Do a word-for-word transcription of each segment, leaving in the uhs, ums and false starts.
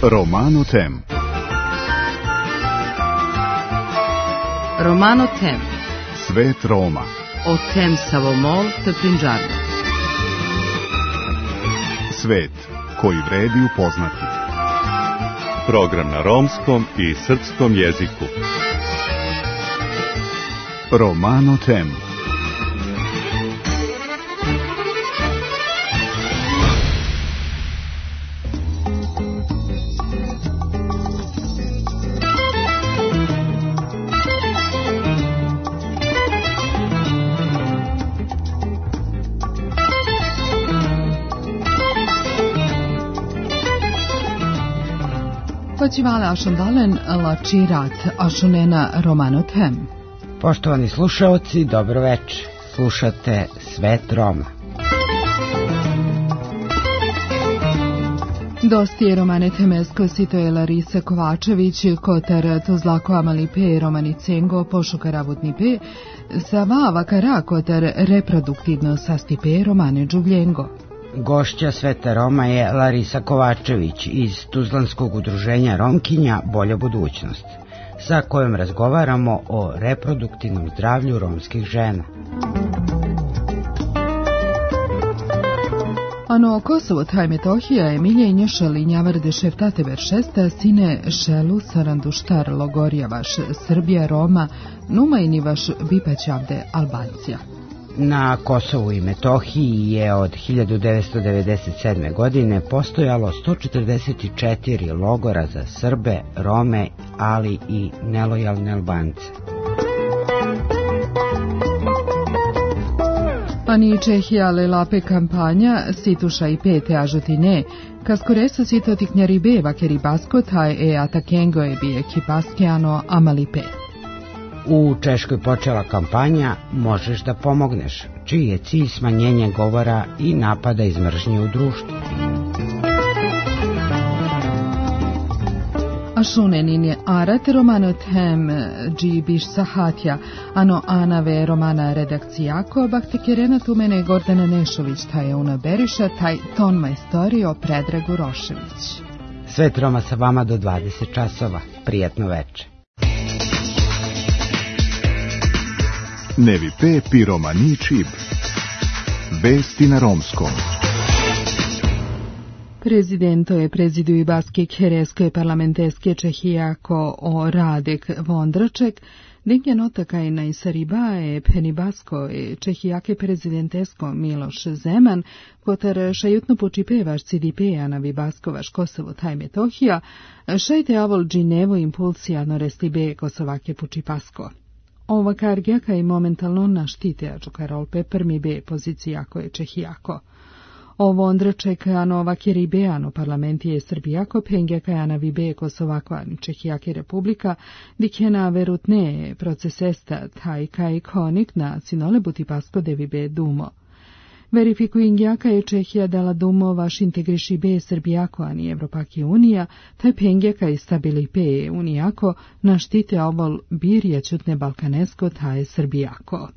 Romano Tem. Romano Tem. Svet Roma. O tem savomol te prinđarno. Svet koji vredi upoznati. Program na romskom i srpskom jeziku. Romano Tem. Počivale ašandalen lačirat ašunena Romano Tem. Poštovani slušaoci, dobro večer. Slušate Svet Roma. Dosti Romane Temesko sito je Larisa Kovačević, kotar Tuzlako Amalipe, Romani Cengo, Pošuka Ravutnipe, Sava Vakara, kotar reproduktivno sastipe Romane Đuvljengo. Gošća Sveta Roma je Larisa Kovačević iz Tuzlanskog udruženja Romkinja Bolja budućnost, sa kojom razgovaramo o reproduktivnom zdravlju romskih žena. Ano Kosovo taj Metohija Emilije Šeli njavarde šeftate veršesta sine Šelu saranduštar Logorjavaš Srbija Roma numajni vaš bipaćavde Albancija. Na Kosovu i Metohiji je od hiljadu devetsto devedeset sedme. godine postojalo sto četrdeset četiri logora za Srbe, Rome, ali i nelojalne Albance. Ani Čehija lelape kampanja situša i pete ažutine, kaskoresa sito tiknjari beva keri basko taj e atakengo e bi ekipaskeano amalipe. U Češkoj počela kampanja Možeš da pomogneš, čiji je cilj smanjenje govora i napada iz mržnje u društvu. Ašunenin je arat Romano Tem dži biš sahatja, ano anave Romana redakcijako, bakte kerena tu mene Gordana Nešović, taj je una beriša, taj ton majstorio Predragu Rošević. Svet Roma sa vama do dvadeset časova. Prijatno večer. Nevi pe pi romani čib. Vesti na romskom. Prezidento je prezidu i baske kereske parlamenteske Čehijako o Radek Vondraček, dinke notaka i najsaribae penibasko i Čehijake prezidentesko Miloš Zeman, kotar šajutno počipevaš C D P-a na vibaskovaš Kosovo taj Metohija, šajte avol džinevo impulsijano restibe Kosovake počipasko. Ova kargjaka i momentalno naštite ačukarolpe prmi be pozicijako je Čehijako. Ovo Ondraček ano vakeribeano parlamentije Srbijako pengjaka ana vibe Kosovakvan Čehijake republika dikena verutne procesesta taj kaj konik na sinole butipasko devibe dumo. Verifikuingjaka je Čehija dala dumo vaš integriši be Srbijako ani Evropaki unija, taj pengjaka i stabili pe unijako naštite ovol birje čutne balkanesko taj Srbijako.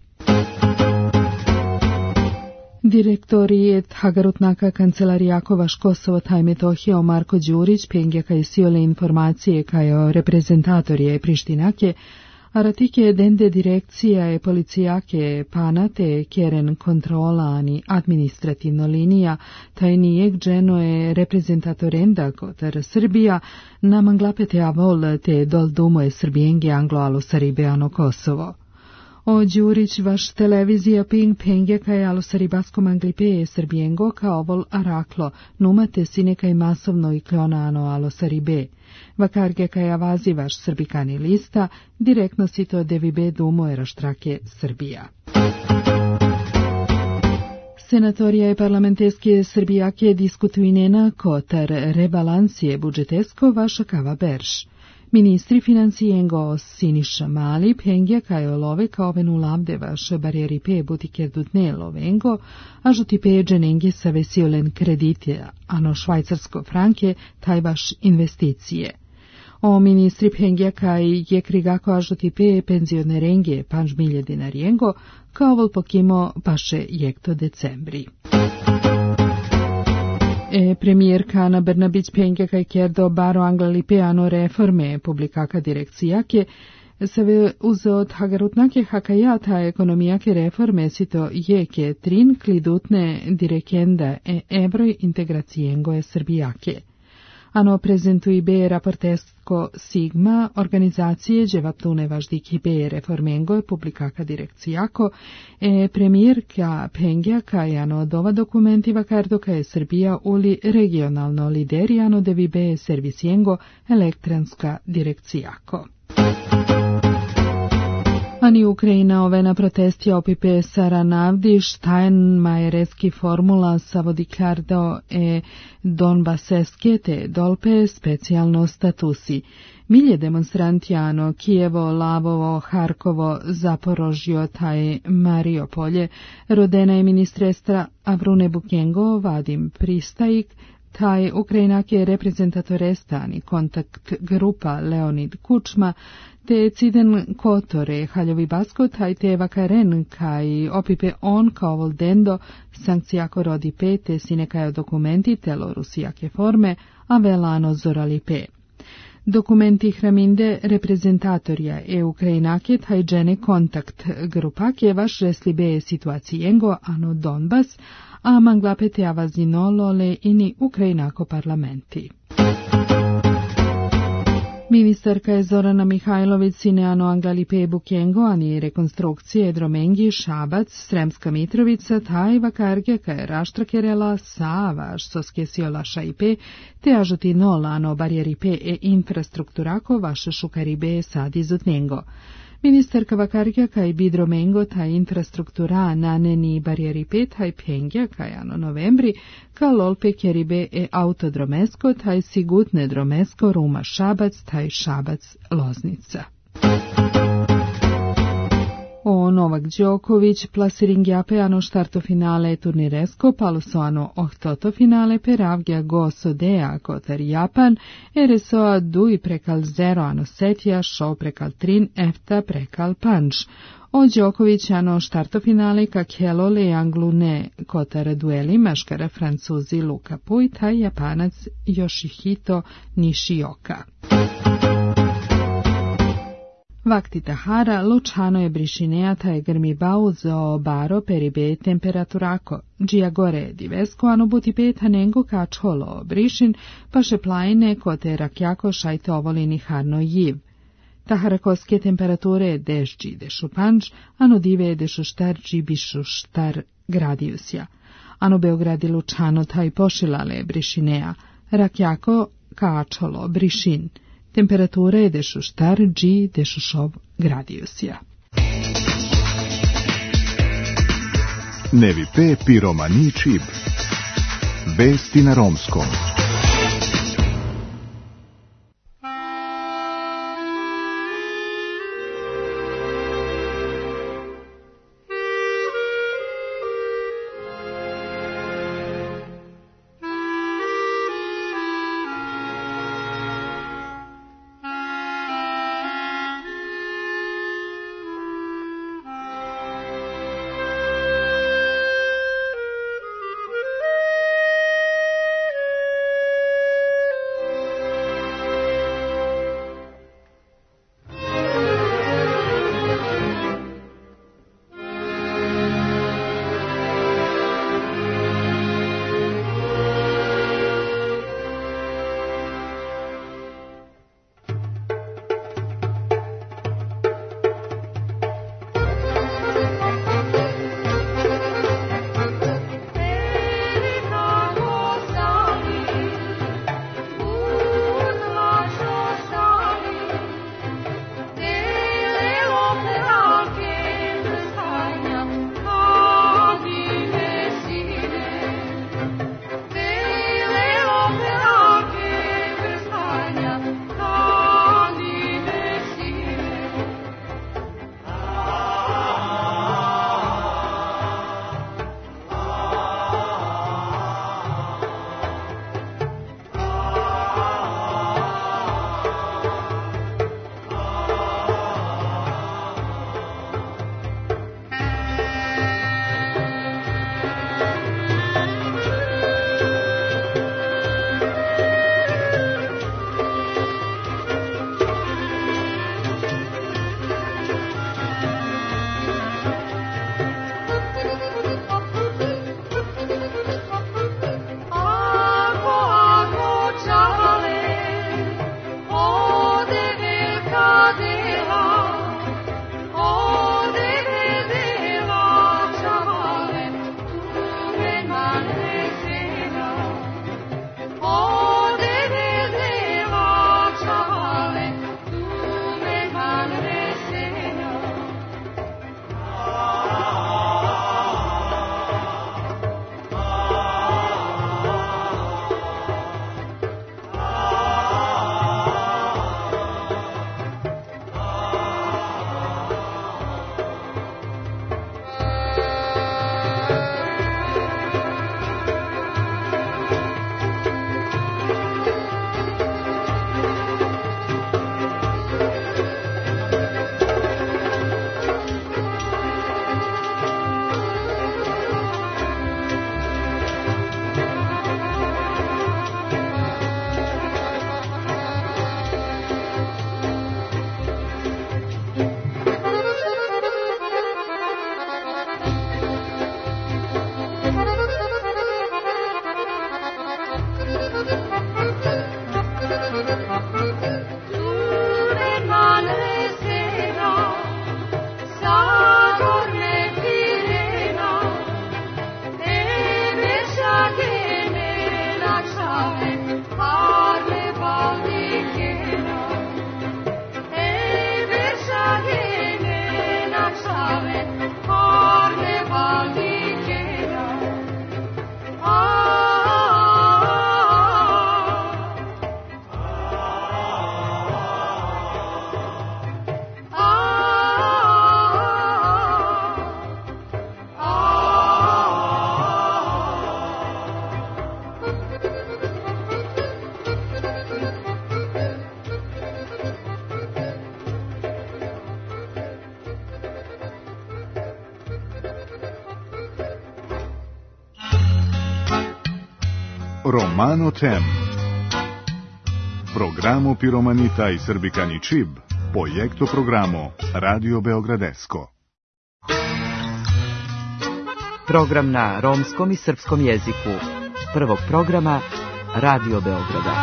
Direktorijet Hagarutnaka kancelarijako vaš Kosovo taj Metohija Marko Đurić pengjaka i siole informacije kao reprezentatorije Prištinake, a ratike dende direkcija je policijake panate keren kontrola ani administrativno linija, taj nijeg dženo je reprezentatorenda kotar Srbija, namanglapete avol te dol dumo je Srbijenge anglo-alo saribeano Kosovo. O Đurić vaš televizija ping pengjaka je alo saribaskom anglipe Srbijengo kao vol araklo, numate sinekaj masovno i klonano alo saribe. Vakargeka je avazi vaš srbikani lista, direktno si to devibe dumo je raštrake Srbija. Senatorija je parlamenteske Srbijake diskutuinena kotar rebalansije budžetesko vaša kava berš. Ministri financijengo Siniša Mali pengja kajo love kao venu lavde vaš barjeri pe butike dutne lovengo, a žuti pe dženenge sa vesiolen kredite, ano švajcarsko franke taj vaš investicije. O ministri pengja kaj je krigako a žuti pe penzionerenge panž milje dinarijengo, kao vol pokimo paše jekto decembri. E premijerka Ana Brnabić penke kaj kjerdo baro anglalipeano reforme publikaka direkcijake, se uzo od hagarutnake hakajata ekonomijake reforme sito jeke trin klidutne direkenda e ebroj integracijengo je srbijake. Ano prezentui be raportesko Sigma, organizacije dževatune važdiki be reformengo je publikaka direkcijako, e premijerka Pengjaka je ano dova dokumentiva kardoka je Srbija uli regionalno liderijano devi be servisijengo elektranska direkcijako. Ani Ukrajina ove na protesti opipe Saranavdi, Steinmeiereski formula savodikardo e Donbaseske te dolpe specijalno statusi. Milje demonstrantijano Kijevo, Lavovo, Harkovo, Zaporožjo taj Mariopolje, rodena je ministrestra Avrune Bukengo, Vadim Pristajik, taj Ukrajinak je reprezentatorestani kontakt grupa Leonid Kučma, te Ciden Kotore, Haljovi Basko, taj te Vakaren, kaj opipe on kao voldendo, sankcijako rodi pete, sinekajo dokumenti telo rusijake forme, a velano zoralipe. Dokumenti hraminde reprezentatorja e Ukrajinake taj džene kontakt grupake vaš reslibe situacijengo ano Donbas, a manglapete avazinolole ini Ukrajinako parlamenti. Ministarka je Zorana Mihajlović sineano anglalipe Bukengo, ani rekonstrukcije Dromengi, Šabac, Sremska Mitrovica, taj vakarge kaj raštrakerela Sava, soske siola šaipe, te ažoti nola ano barijeripe e infrastrukturako vaše šukaribe sad izutnengo. Ministarka vakarge kaj bi Dromengo taj infrastruktura naneni barijeripe taj pengja kaj ano novembri, ka lolpe kjeribe e autodromesko taj sigutne dromesko Ruma Šabac taj Šabac Loznica. O Novak Đoković plasiringjape ano štarto finale turniresko paluso ano ohtoto finale per avgja goso dea kotar Japan eresoa dui prekal zero ano setja show prekal trin efta prekal panč. O Đoković ano štarto finale kak helole anglune kotar dueli maškara Francuzi Luka Puj taj Japanac Yoshihito Nishioka. Vakti Tahara, Lučano je brišineata je grmi bauzo baro peribe temperaturako. Džija gore divesko ano buti peta nengo kačholo brišin, pa še plajne kote rakjako šajte ovolini harno jiv. Taharakoske temperature dešđi dešu panč, ano dive dešu štar džibišu štar gradiusja. Ano Beogradi Lučano taj pošilale brišinea, rakjako kačholo brišin. Temperature dešu štar dži dešušov gradiusja. Nevi pe piromani čib. Vesti na romskom. Romano Tem. Programo Piromanita i Srbikani Čib, projekto programo Radio Beogradesko. Program na romskom i srpskom jeziku. Prvog programa Radio Beograda.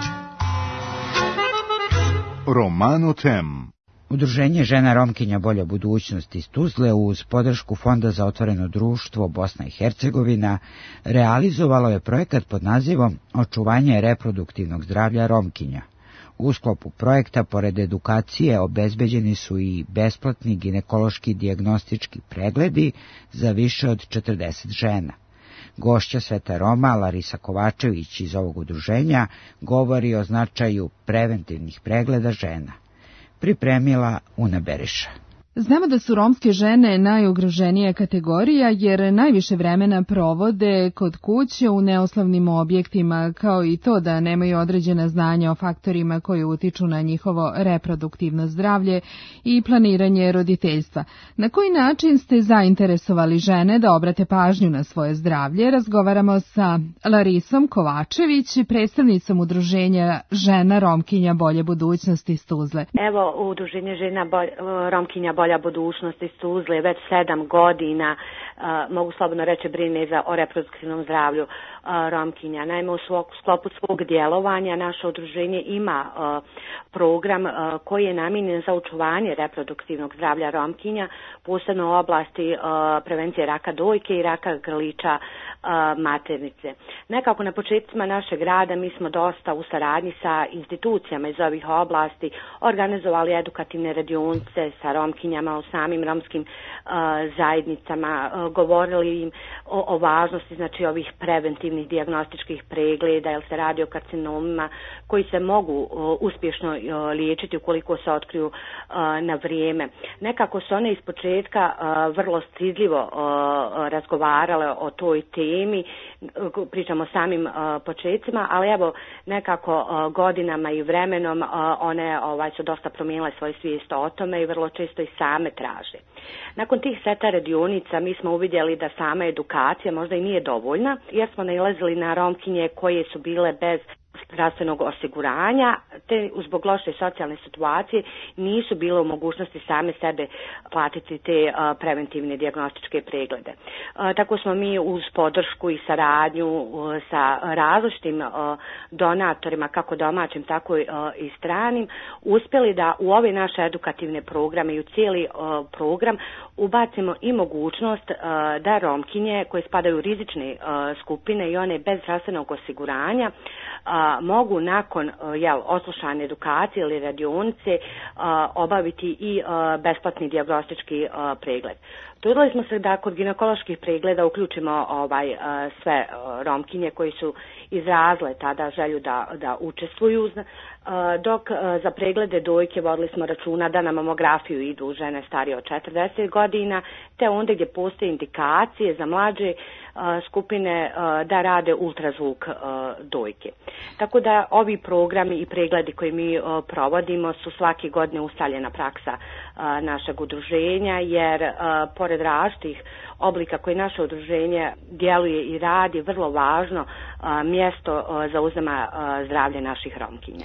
Romano Tem. Udruženje žena Romkinja Bolja budućnost iz Tuzle uz podršku Fonda za otvoreno društvo Bosna i Hercegovina realizovalo je projekat pod nazivom Očuvanje reproduktivnog zdravlja Romkinja. U sklopu projekta, pored edukacije, obezbeđeni su i besplatni ginekološki dijagnostički pregledi za više od četrdeset žena. Gošća Sveta Roma, Larisa Kovačević iz ovog udruženja, govori o značaju preventivnih pregleda žena. Pripremila Una Beriša. Znamo da su romske žene najugroženija kategorija jer najviše vremena provode kod kuće u neoslovnim objektima, kao i to da nemaju određena znanja o faktorima koji utiču na njihovo reproduktivno zdravlje i planiranje roditeljstva. Na koji način ste zainteresovali žene da obrate pažnju na svoje zdravlje? Razgovaramo sa Larisom Kovačević, predstavnicom udruženja žena Romkinja Bolje budućnosti iz Tuzle. Evo, udruženje žena Bolj, Romkinja Bolja budućnost iz Tuzle već sedam godina, uh, mogu slobodno reći, brine za o reproduktivnom zdravlju uh, Romkinja. Naime, u svog, sklopu svog djelovanja naše udruženje ima uh, program uh, koji je namijenjen za očuvanje reproduktivnog zdravlja Romkinja, posebno u oblasti uh, prevencije raka dojke i raka grlića uh, maternice. Nekako na početcima našeg rada mi smo dosta u saradnji sa institucijama iz ovih oblasti organizovali edukativne radionice sa Romkinjama u samim romskim uh, zajednicama, uh, govorili im o, o važnosti, znači, ovih preventivnih dijagnostičkih pregleda, jer se radi o karcinomima koji se mogu uh, uspješno uh, liječiti ukoliko se otkriju uh, na vrijeme. Nekako su one iz početka uh, vrlo stidljivo uh, razgovarale o toj temi, uh, pričamo o samim uh, početcima, ali evo nekako uh, godinama i vremenom uh, one ovaj, su dosta promijenile svoje svijest o tome i vrlo često i same traže. Nakon tih seta radionica mi smo uvidjeli da sama edukacija možda i nije dovoljna, jer smo nailazili na Romkinje koje su bile bez zdravstvenog osiguranja, te zbog loše socijalne situacije nisu bile u mogućnosti same sebe platiti te uh, preventivne dijagnostičke preglede. Uh, tako smo mi uz podršku i saradnju uh, sa različitim uh, donatorima, kako domaćim, tako i, uh, i stranim, uspjeli da u ove naše edukativne programe i u cijeli uh, program ubacimo i mogućnost uh, da Romkinje koje spadaju u rizične uh, skupine i one bez zdravstvenog osiguranja A, mogu nakon jel, oslušane edukacije ili radionice a, obaviti i a, besplatni dijagnostički a, pregled. Trudili smo se da kod ginekoloških pregleda uključimo ovaj, a, sve a, Romkinje koji su izrazile tada želju da, da učestvuju, a, dok a, za preglede dojke vodili smo računa da na mamografiju idu žene starije od četrdeset godina, te onda gdje postoje indikacije za mlađe a, skupine a, da rade ultrazvuk a, dojke. Tako da ovi programi i pregledi koje mi a, provodimo su svake godine ustaljena praksa a, našeg udruženja, jer a, pored različitih oblika koje naše udruženje djeluje i radi, vrlo važno a, mjesto a, zauzema a, zdravlje naših Romkinja.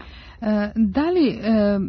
Da li e,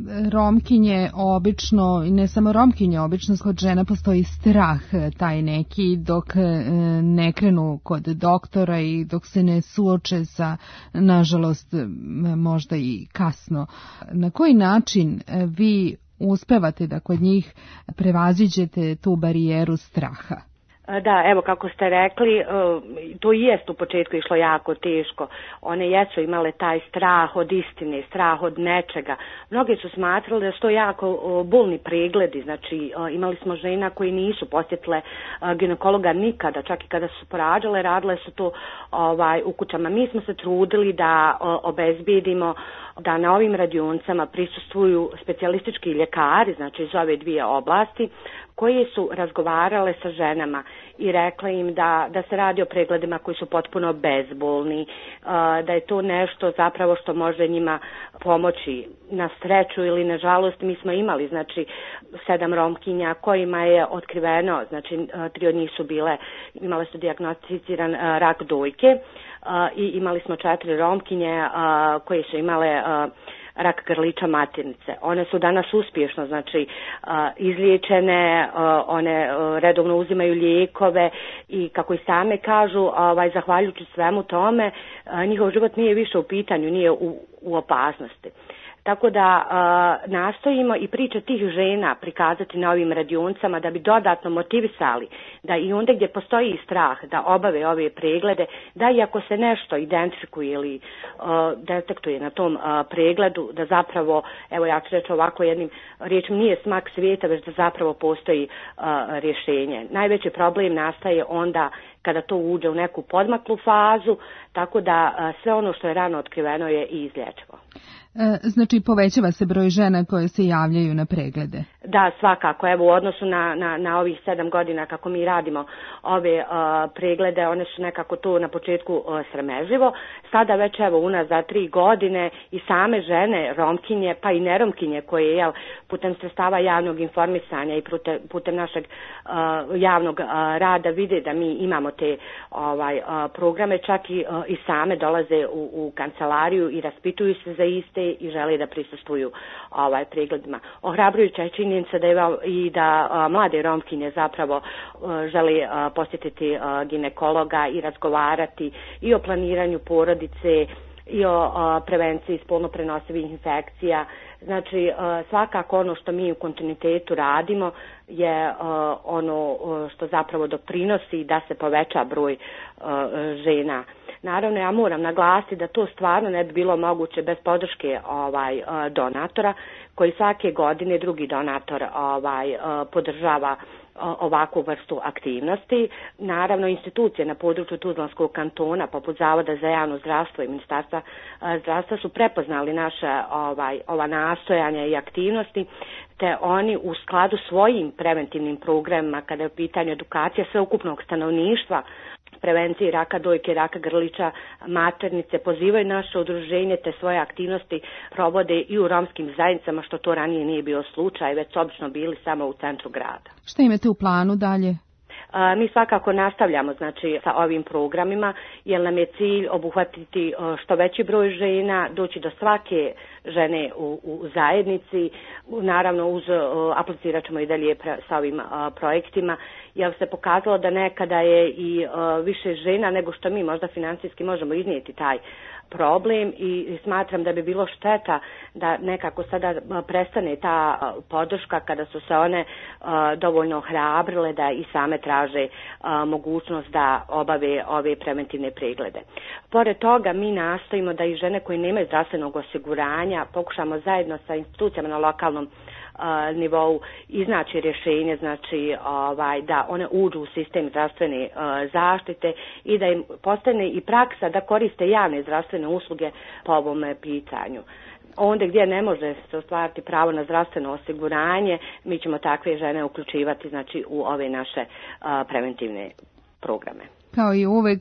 Romkinje obično, i ne samo Romkinje, obično kod žena postoji strah taj neki dok e, ne krenu kod doktora i dok se ne suoče sa, nažalost, možda i kasno. Na koji način vi uspevate da kod njih prevaziđete tu barijeru straha? Da, evo kako ste rekli, to i jest u početku išlo jako teško. One jesu imale taj strah od istine, strah od nečega. Mnogi su smatrali da su to jako bolni pregledi, znači imali smo žena koji nisu posjetile ginekologa nikada, čak i kada su porađale, radile su to ovaj, u kućama. Mi smo se trudili da obezbijedimo da na ovim radionicama prisustvuju specijalistički ljekari, znači iz ove dvije oblasti, koje su razgovarale sa ženama i rekle im da, da se radi o pregledima koji su potpuno bezbolni, da je to nešto zapravo što može njima pomoći. Na sreću ili na žalost mi smo imali znači sedam Romkinja kojima je otkriveno, znači tri od njih su bile, imale su dijagnosticiran rak dojke. i imali smo četiri Romkinje koje su imale rak grlića maternice. One su danas uspješno, znači izliječene, one redovno uzimaju lijekove i kako i same kažu, ovaj, zahvaljujući svemu tome, njihov život nije više u pitanju, nije u, u opasnosti. Tako da uh, nastojimo i priče tih žena prikazati na ovim radionicama da bi dodatno motivisali da i onda gdje postoji strah da obave ove preglede, da i ako se nešto identifikuje ili uh, detektuje na tom uh, pregledu, da zapravo, evo ja ću reći ovako jednim riječima, nije smak svijeta, već da zapravo postoji uh, rješenje. Najveći problem nastaje onda kada to uđe u neku podmaklu fazu, tako da uh, sve ono što je rano otkriveno je i izlječivo. Znači, povećava se broj žena koje se javljaju na preglede? Da, svakako. Evo, u odnosu na, na, na ovih sedam godina kako mi radimo ove uh, preglede, one su nekako tu na početku uh, sramežljivo. Sada već, evo, unaz za tri godine i same žene, Romkinje, pa i neromkinje, koje, jel, putem sredstava javnog informisanja i putem, putem našeg uh, javnog uh, rada vide da mi imamo te ovaj, uh, programe, čak i, uh, i same dolaze u, u kancelariju i raspituju se za iste i žele da prisustvuju ovaj pregledima. Ohrabrujuća je činjenica da je i da a, mlade Romkinje zapravo a, žele a, posjetiti a, ginekologa i razgovarati i o planiranju porodice i o a, prevenciji spolno prenosivih infekcija. Znači, a, svakako ono što mi u kontinuitetu radimo je a, ono a, što zapravo doprinosi da se poveća broj a, žena. Naravno, ja moram naglasiti da to stvarno ne bi bilo moguće bez podrške ovaj, donatora, koji svake godine drugi donator ovaj, podržava ovakvu vrstu aktivnosti. Naravno, institucije na području Tuzlanskog kantona, poput Zavoda za javno zdravstvo i Ministarstva zdravstva, su prepoznali naše ovaj, ova nastojanja i aktivnosti, te oni u skladu svojim preventivnim programima, kada je u pitanju edukacija sveukupnog stanovništva, prevenciji raka dojke, raka grlića maternice, pozivaju naše udruženje te svoje aktivnosti provode i u romskim zajednicama, što to ranije nije bio slučaj, već su obično bili samo u centru grada. Šta imate u planu dalje? Mi svakako nastavljamo, znači, sa ovim programima, jer nam je cilj obuhvatiti što veći broj žena, doći do svake žene u, u zajednici. Naravno, uz aplicirat ćemo i dalje sa ovim a, projektima, jer se pokazalo da nekada je i a, više žena nego što mi možda financijski možemo iznijeti taj problem i smatram da bi bilo šteta da nekako sada prestane ta podrška kada su se one dovoljno ohrabrile da i same traže mogućnost da obave ove preventivne preglede. Pored toga mi nastojimo da i žene koje nemaju zdravstvenog osiguranja pokušamo zajedno sa institucijama na lokalnom Uh, nivou iznaći rješenje, znači ovaj, da one uđu u sistem zdravstvene uh, zaštite i da im postane i praksa da koriste javne zdravstvene usluge po ovom pitanju. Onda gdje ne može se ostvariti pravo na zdravstveno osiguranje, mi ćemo takve žene uključivati, znači, u ove naše uh, preventivne programe. Kao i uvek,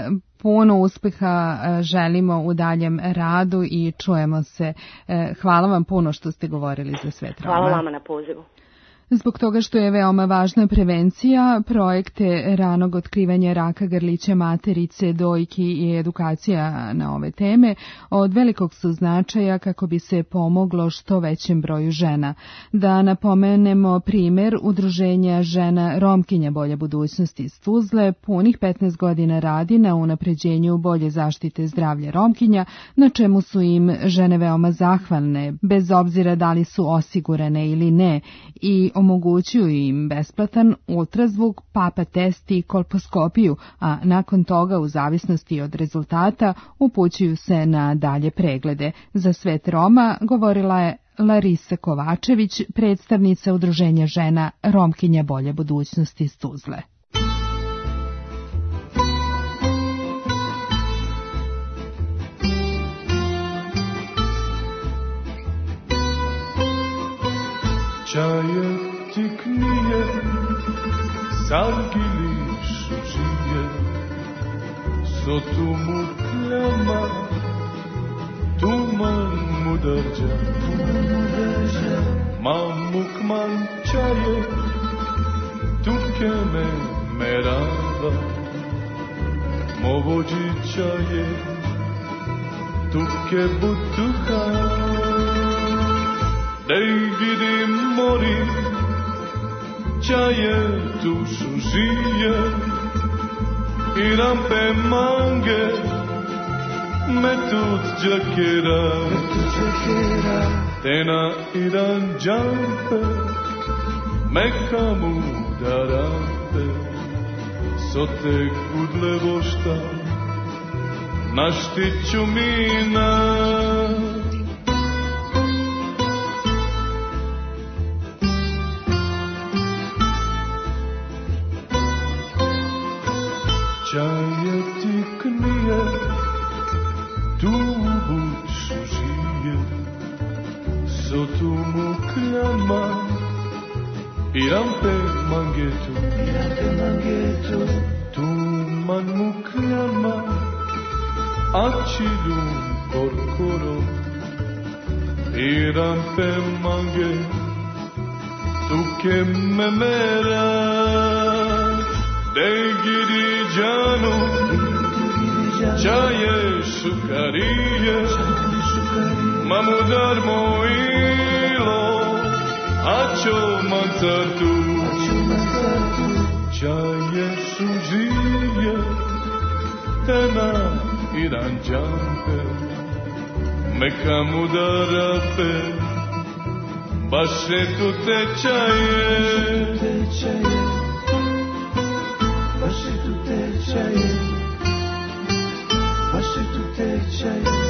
puno uspjeha želimo u daljem radu i čujemo se. Hvala vam puno što ste govorili za Svet Roma. Hvala vama na pozivu. Zbog toga što je veoma važna prevencija, projekte ranog otkrivanja raka grlića materice, dojki i edukacija na ove teme od velikog su značaja kako bi se pomoglo što većem broju žena. Da napomenemo primjer Udruženja žena Romkinja Bolja budućnost iz Tuzle, punih petnaest godina radi na unapređenju bolje zaštite zdravlja Romkinja, na čemu su im žene veoma zahvalne, bez obzira da li su osigurane ili ne, i omogućuju im besplatan ultrazvuk, papa test i kolposkopiju, a nakon toga, u zavisnosti od rezultata, upućuju se na dalje preglede. Za Svet Roma govorila je Larisa Kovačević, predstavnica Udruženja žena Romkinja Bolje budućnosti iz Tuzle. Čaje tiknije, sargiliš čije, sotu mu pljama, tuman mu drđa, mamuk man čaje, tuke me merava, Movođi čaje, tuke butuha, dej gidi mori, čaje tušu žije, i rampe mange, metut džakera, tena iran džampe, mekamu darampe, sote kudle vošta, naštiću mina. Čaje ti knije, tu buču žije, sotu mu kljama, i rampe mangetu, tu man mu kljama, acidum korkoro, i rampe mange, tuke memera, dej gidi džanu, čaje šukarije, mamudar mojilo, ačo mancartu, čaje šužije, tena iran džampe, meka mudarape, baše tu te čaje, baše tu te čaje, baše tu te čaje.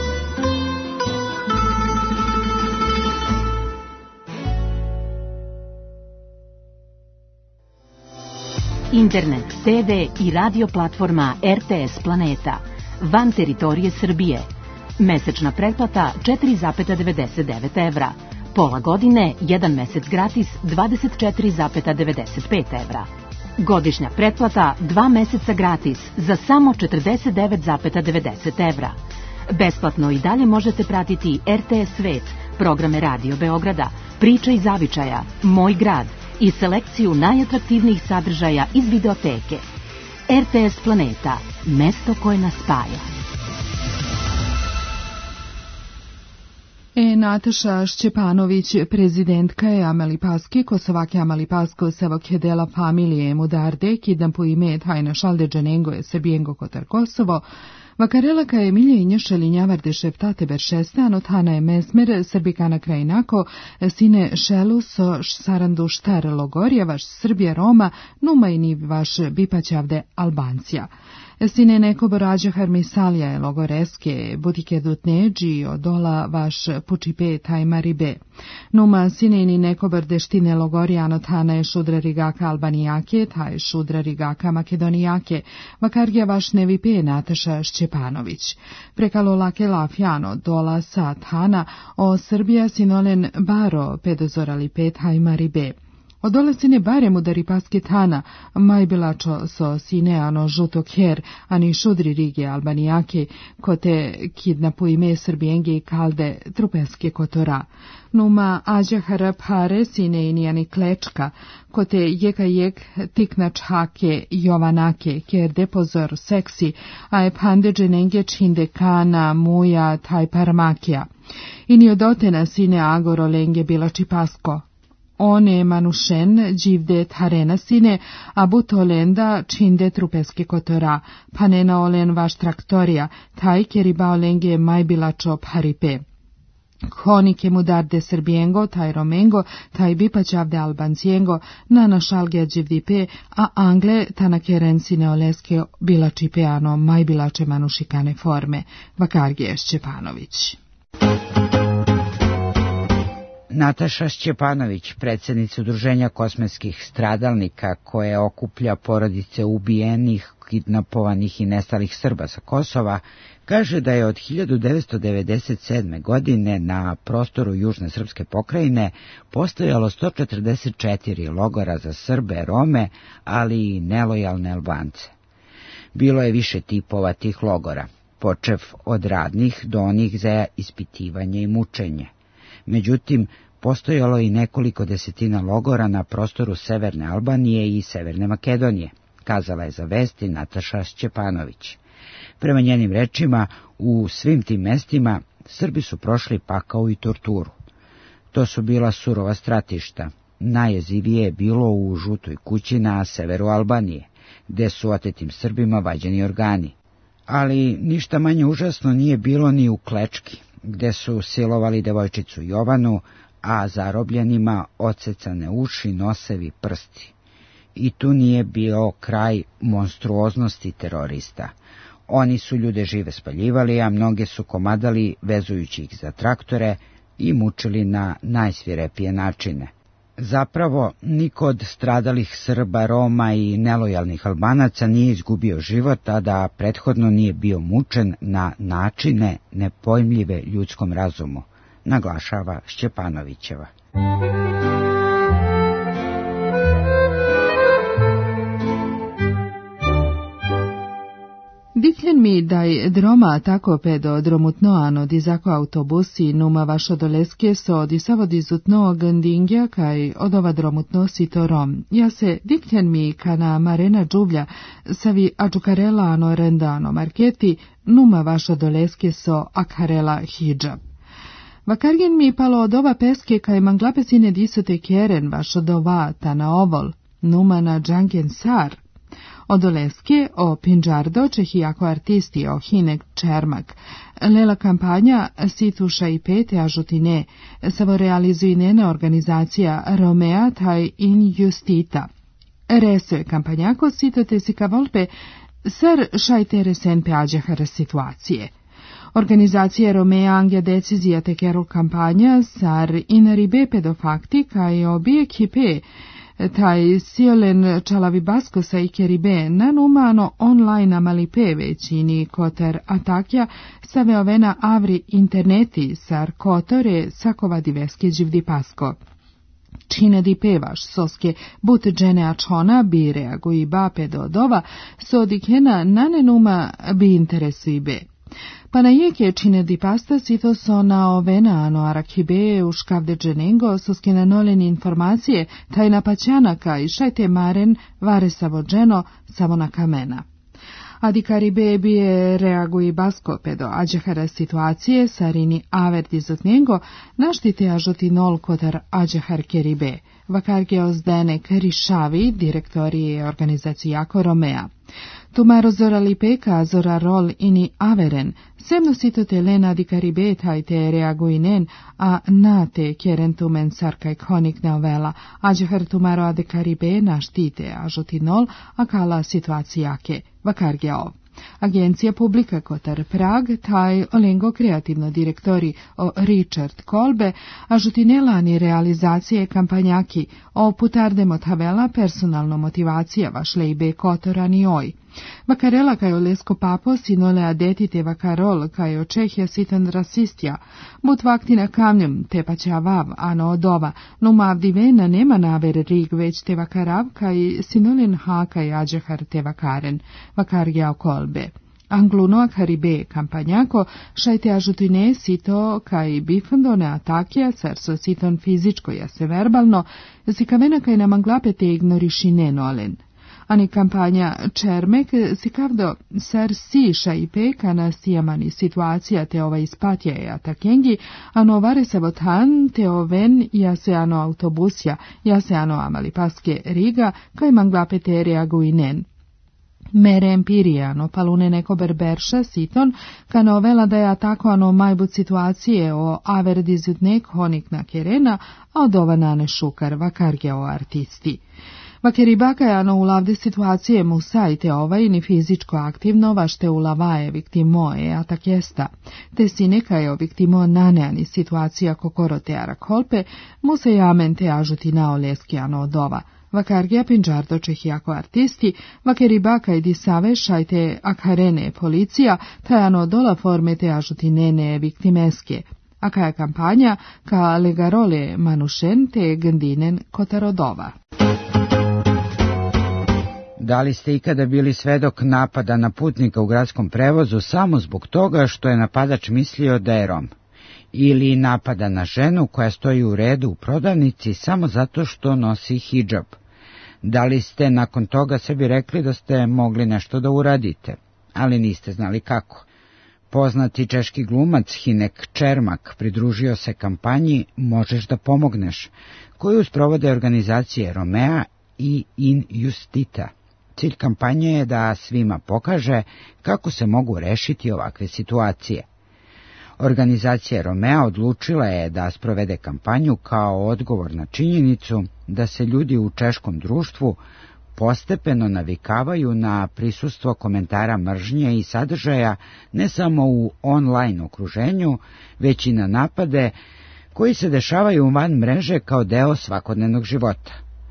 Internet, te ve i radio platforma er te es Planeta, van teritorije Srbije. Mesečna pretplata četiri zarez devedeset devet evra. Pola godine, jedan mesec gratis dvadeset četiri zarez devedeset pet evra. Godišnja pretplata dva meseca gratis za samo četrdeset devet zarez devedeset evra. Besplatno i dalje možete pratiti er te es Svet, programe Radio Beograda, Priča i zavičaja, Moj grad i selekciju najatraktivnijih sadržaja iz videoteke. er te es Planeta, mesto koje nas spaja. E, Nataša Šćepanović, prezidentka je Amalipaske, Kosovake Amalipasko Sevok dela familije Mudarde, kidam po ime Tajna Šalde Dženengo je Srbijengo Kotar Kosovo, Vakarelaka je milje i nješali njavarde šeftate beršestan, otana je mezmer, Srbikana krajinako, sine šelu so sarandu štar Logorjevaš, Srbija Roma, numa i ni vaš bipaćavde Albancija. Sine neko borađa harmisalja je logoreske, butike dutneđi, odola vaš pučipe tajmaribe. Numa sine ni neko bardeštine logorijano tana je šudra rigaka albanijake, taj šudra rigaka makedonijake, vakargja vaš nevipe Nataša Šćepanović. Prekalo lake lafjano dola sa tana o Srbija sinolen baro pedozorali pet tajmaribe. Odola sine barem udari paske tana, majbilačo so sine ano žuto kjer, ani šudri rige albanijake, kote kidnapu ime Srbijenge i kalde trupeske kotora. Numa ađa harap hare sine inijani klečka, kote jeka jek tiknač hake jovanake, kjer depozor seksi, a je pande dženenge činde kana, muja, taj parmakija. Ini odotena sine agoro lenge bilači pasko. One manušen dživde tarena sine, a butolenda činde trupeske kotora, panena olen vaš traktorija, taj kjeriba olenge majbilačo paripe. Konike mudarde Srbijengo, taj Romengo, taj bipaćavde Albancijengo, na našalge dživdipe, a Angle tanakeren sine oleske bilačipe ano majbilače manušikane forme. Vakargije Šćepanović. Nataša Šćepanović, predsjednica Udruženja kosmetskih stradalnika koje okuplja porodice ubijenih, kidnapovanih i nestalih Srba sa Kosova, kaže da je od hiljadu devetsto devedeset sedme. godine na prostoru Južne srpske pokrajine postojalo sto četrdeset četiri logora za Srbe, Rome, ali i nelojalne Albance. Bilo je više tipova tih logora, počev od radnih do onih za ispitivanje i mučenje. Međutim, postojalo i nekoliko desetina logora na prostoru Severne Albanije i Severne Makedonije, kazala je za Vesti Nataša Šćepanović. Prema njenim rečima, u svim tim mestima Srbi su prošli pakao i torturu. To su bila surova stratišta. Najjezivije je bilo u Žutoj kući na severu Albanije, gde su otetim Srbima vađeni organi. Ali ništa manje užasno nije bilo ni u Klečki, gde su silovali devojčicu Jovanu, a zarobljenima odsecane uši, nosevi, prsti. I tu nije bio kraj monstruoznosti terorista. Oni su ljude žive spaljivali, a mnoge su komadali vezujući ih za traktore i mučili na najsvirepije načine. Zapravo, niko od stradalih Srba, Roma i nelojalnih Albanaca nije izgubio život, a da prethodno nije bio mučen na načine nepojmljive ljudskom razumu, naglašava Šćepanovićeva. Diklen mi daj droma tako pedo dromutnoano dizako autobusi numa vašo doleske so disavo dizutno gandingja kaj odova dromutno sitorom. Ja se diklen mi kana marena džuvlja savi adžukarela ano rendano marketi numa vašo doleske so akharela hijab. Vakargen mi palo od ova peske kaj manglape sine disute kjeren vašo dova ta na ovol numa na džangen sar. Od Oleske, o Pinđardo, čehijako artisti, o Hinek Čermak. Lela kampanja Situša i pete ažutine, savo realizujnena organizacija Romea taj in Justita. Reso je kampanjako sitote si kavolpe sar šajte resen pe ađahara situacije. Organizacija Romea angja decizija te kerol kampanja sar inaribe pedofakti kaj obije kipe taj siolen čalavi baskosa i keribe nanumano online amalipe većini kotar atakja sa veovena avri interneti sar kotore sakova diveske živdi pasko. Čine di pevaš soske but džene ačona bi reaguji bape do dova so dikena nanenuma bi interesu i be. Pa na jeke čine di pasta sito so na ovena ano arakibe u škavde dženengo soske nanoleni informacije taj na paćanaka i šajte maren vare savo dženo samo na kamena. Adi karibe bije reaguji basko pedo ađehara situacije sarini aver dizotnjengo naštite ažoti nol kotar ađehar keribe. Vakarge ozdene karišavi direktorije organizacijako Romea. Tumaro zora lipeka zora rol ini averen, semno sitote lena di karibe tajte reaguinen, a nate kjeren tumen sarkaj konik neovela, ađehar tumaro ade karibe naštite ažoti nol, a kala situacijake, vakarge ov. Agencija Publika Kotar Prag, taj olengo kreativno direktori o Richard Kolbe, a žutinelani realizacije kampanjaki o putardemo tavela personalno motivacija vašle i be Kotora ni oj. Vakarela kaj olesko papo sinole adetite vakarol kaj o Čehja sitan rasistja, but vaktina kamnjem te paća vav ano odova, no mavdivena nema naver rig već te vakarav kaj sinolen ha kaj ađehar te vakaren, vakarja Kolbe. Angluno karibe kampanjako šajte ažutine sito kaj bifandone atakija sar so siton fizičko jase verbalno, si kavena kaj namanglape te ignoriši nenolen. Ani kampanja Čermek si kavdo sar si šajpe kana sijamani situacija te ova ispatja je atakengi, ano vare savotan te oven jase ano autobusja, jase ano amali paske riga kaj manglape te reaguinen. Mere empirijano palune neko berberša siton, ka novela da je atako ano majbut situacije o aver dizutnek honik na kerena, a od ova nane šukar vakarge o artisti. Vakeribaka je ano ulavde situacije mu sajte ovaj ni fizičko aktivno vašte ulavaje viktimo e atakesta, te si neka je o viktimo naneani situacija kokorote arakolpe, mu se jamen te ažuti na oleski ano od ova. Vakargija Pinđardo čehijako artisti, vakeribaka i disave šajte akharene policija, tajano dola forme te ažutinene viktimeske. Aka je kampanja ka legarole manušen te gandinen kotarodova. Da li ste ikada bili svedok napada na putnika u gradskom prevozu samo zbog toga što je napadač mislio da je Rom? Ili napada na ženu koja stoji u redu u prodavnici samo zato što nosi hidžab? Da li ste nakon toga sebi rekli da ste mogli nešto da uradite? ali niste znali kako. Poznati češki glumac Hinek Čermak pridružio se kampanji Možeš da pomogneš, koju sprovode organizacije Romea i In Justita. Cilj kampanje je da svima pokaže kako se mogu rešiti ovakve situacije. Organizacija Romea odlučila je da sprovede kampanju kao odgovor na činjenicu da se ljudi u češkom društvu postepeno navikavaju na prisustvo komentara mržnje i sadržaja ne samo u online okruženju, već i na napade koji se dešavaju van mreže kao deo svakodnevnog života.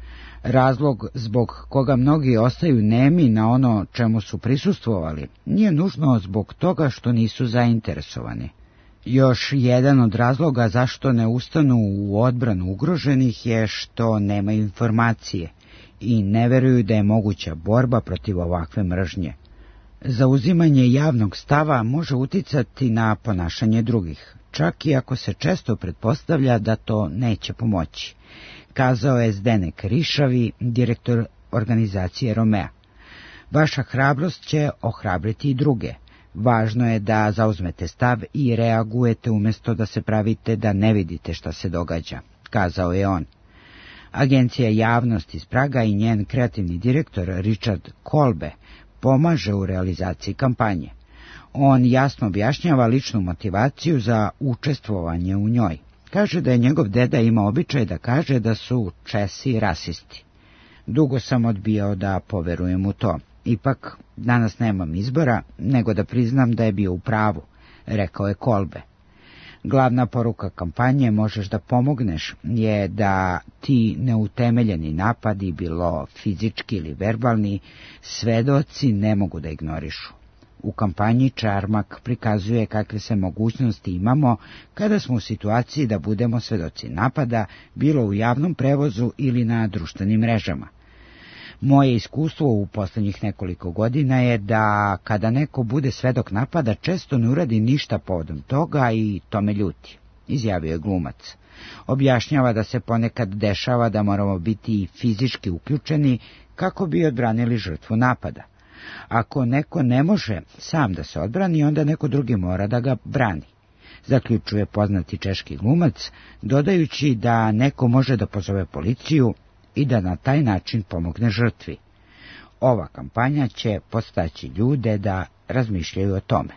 Razlog zbog koga mnogi ostaju nemi na ono čemu su prisustvovali nije nužno zbog toga što nisu zainteresovani. Još jedan od razloga zašto ne ustanu u odbranu ugroženih je što nemaju informacije i ne veruju da je moguća borba protiv ovakve mržnje. Zauzimanje javnog stava može uticati na ponašanje drugih, čak i ako se često pretpostavlja da to neće pomoći, kazao je Zdenek Rišavi, direktor organizacije Romea. Vaša hrabrost će ohrabriti i druge. Važno je da zauzmete stav i reagujete umjesto da se pravite da ne vidite šta se događa, kazao je on. Agencija Javnost iz Praga i njen kreativni direktor Richard Kolbe pomaže u realizaciji kampanje. On jasno objašnjava ličnu motivaciju za učestvovanje u njoj. Kaže da je njegov deda ima običaj da kaže da su Česi rasisti. Dugo sam odbijao da poverujem u to. Ipak, danas nemam izbora, nego da priznam da je bio u pravu, rekao je Kolbe. Glavna poruka kampanje Možeš da pomogneš je da ti neutemeljeni napadi, bilo fizički ili verbalni, svedoci ne mogu da ignorišu. U kampanji Čarmak prikazuje kakve se mogućnosti imamo kada smo u situaciji da budemo svedoci napada, bilo u javnom prevozu ili na društvenim mrežama. Moje iskustvo u posljednjih nekoliko godina je da kada neko bude svedok napada, često ne uradi ništa povodom toga i to me ljuti, izjavio je glumac. Objašnjava da se ponekad dešava da moramo biti fizički uključeni kako bi odbranili žrtvu napada. Ako neko ne može sam da se odbrani, onda neko drugi mora da ga brani, zaključuje poznati češki glumac, dodajući da neko može da pozove policiju i da na taj način pomogne žrtvi. Ova kampanja će podstaći ljude da razmišljaju o tome.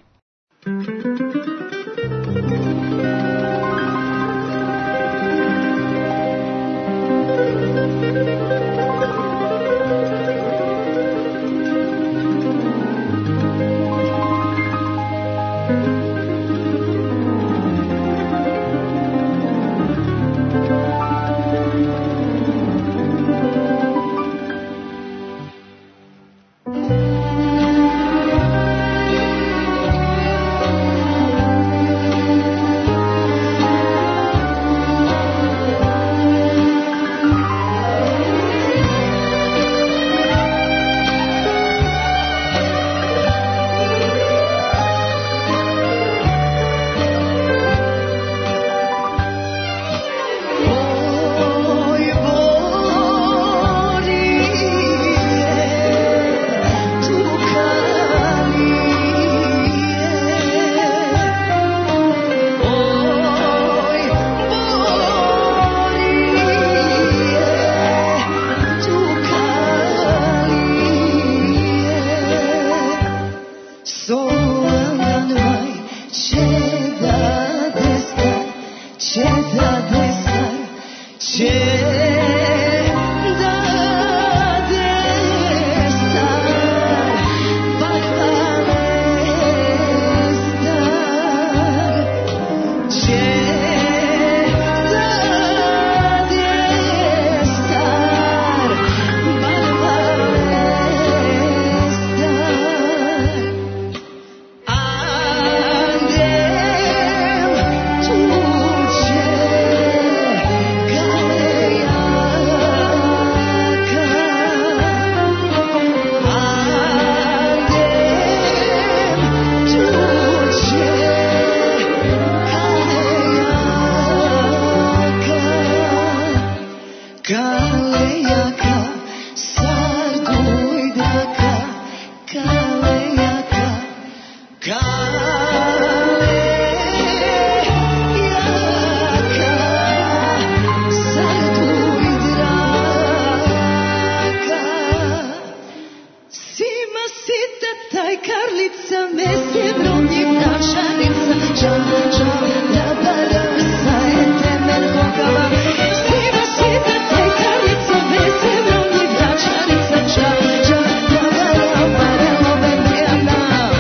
pekarica, mese bromnjih načanica, ča, ča, na bara, sa je temelj Bogava. Siva, siva pekarica, mese bromnjih načanica, ča, ča, na bara, bara, ove njena.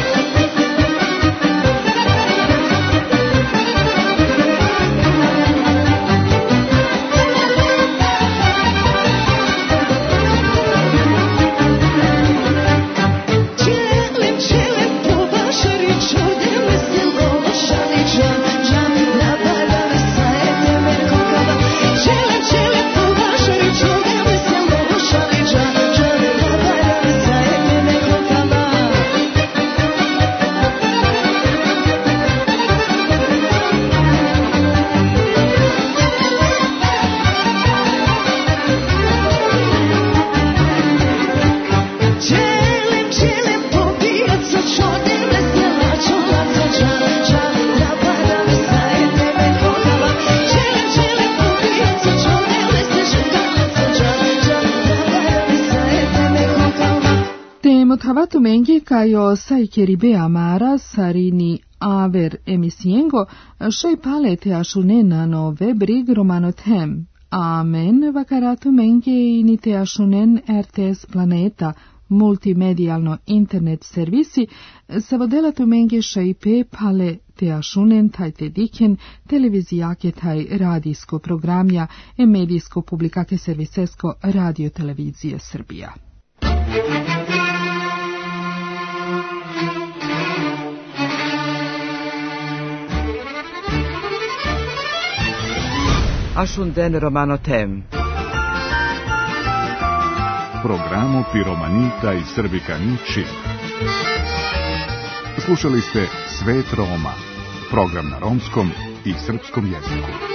Mothavato menge kajo sai keribe amara sarini aver emisiengo shoi palete ashunen no webrig romano them. Amen vakarato menge inite ashunen R T S Planeta multimedijalno internet servisi savodelato menge shoi pe pale te ashunen taj te diken televizijake taj radijsko programja e medijsko publikake servisesko radio televizije Srbija. Ashunden Romano Tem. Programo Piromanita i Srbikani Čib. Slušali ste Svet Roma, program na romskom i srpskom jeziku.